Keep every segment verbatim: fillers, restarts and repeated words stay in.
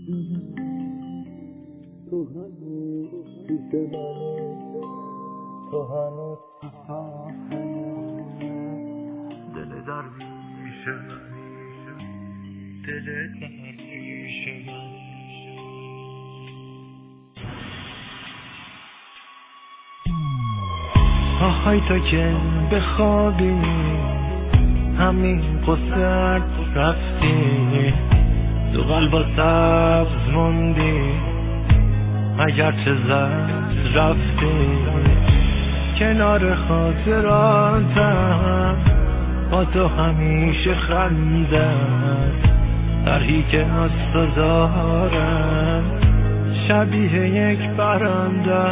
تو هنوز پیش منی، تو هنوز دل درویش منی، دل درویش منی. آهای تو که بخوابی همین قصد رفتی، تو قلبا سبز موندی اگرچه زد رفتی، کنار خاطراتم با تو همیشه خندم، طرحی که از تو دارم شبیه یک پرنده،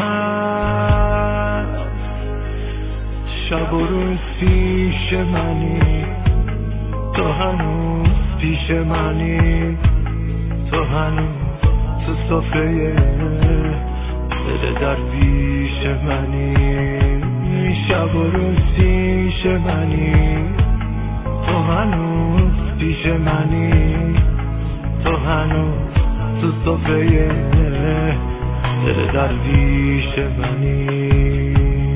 شب و روز پیش منی، تو هنوز پیش منی، تو هنوز تو سفره دل درویش منی، شب و روز پیش منی، تو هنوز پیش منی، تو هنوز تو سفره دل درویش منی.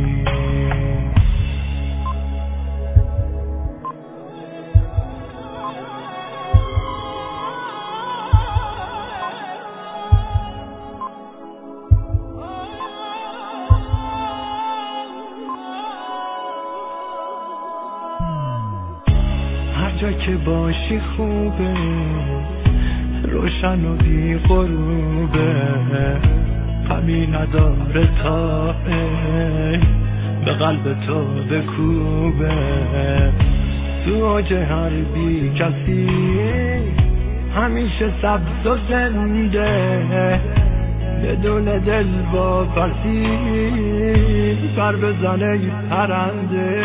هر جا که باشی خوبه، روشن و بی غروبه، غمی نداره تا به قلب تو بکوبه، تو اوج هر بی کسی همیشه سبز و زنده، بدون دل با پرسی پر بزنه پرنده،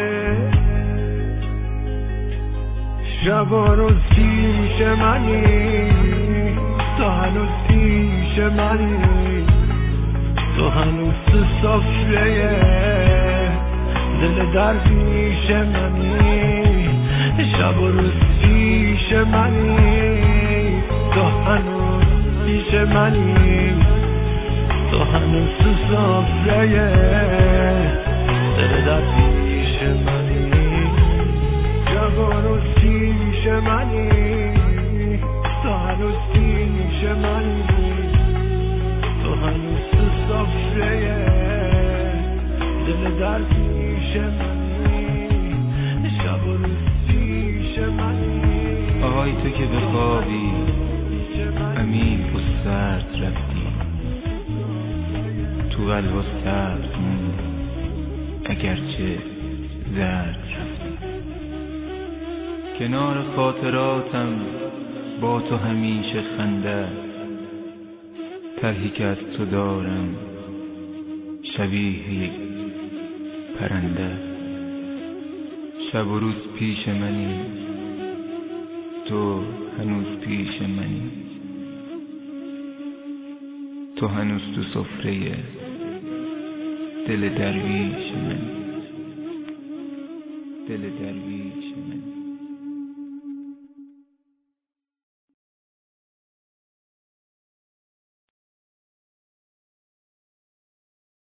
شب و روز پیش منی، تو هنوز پیش منی، تو هنوز تو سفره دل درویش منی، شب و روز پیش منی، تو هنوز پیش منی، تو هنوز تو سفره دل درویش منی، شب و روز پیش منی، تو هنوز پیش منی، تو هنوز تو سفره دل درویش منی، شب و روز پیش منی. آهای تو که بخوابی همین سرد رفتی، تو قلبا سبز موندی اگرچه زرد رفتی، کنار خاطراتم با تو همیشه خنده، طرحی که از تو دارم شبیه یک پرنده، شب و روز پیش منی، تو هنوز پیش منی، تو هنوز تو سفره دل درویش منی، دل درویش